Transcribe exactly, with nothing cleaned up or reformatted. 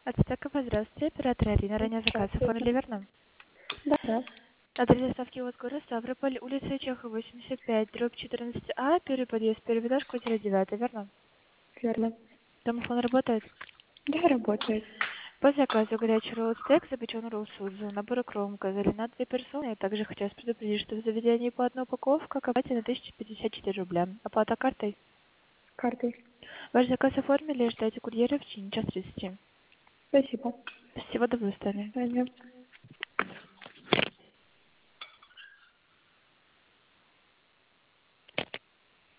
Ацтекова, здравствуйте. Оператор Арина. Ранее заказ оформили, верно? Да, да, Адрес доставки от города Ставрополь, улица Чехова, восемьдесят пять, дробь четырнадцать А, первый подъезд, первый этаж, квартира девятая, верно? верно. Домофон работает. Да, работает. По заказу горячий ролл стейк, запеченный ролл судзу, набор икром, газели на две персоны. Я также хотелось предупредить, что в заведении по одной упаковка, оплате на тысяча пятьдесят четыре рубля. Оплата картой. Картой. Ваш заказ оформили, ждайте курьера в течение час тридцати. Спасибо. Всего доброго, До Таня. свидания.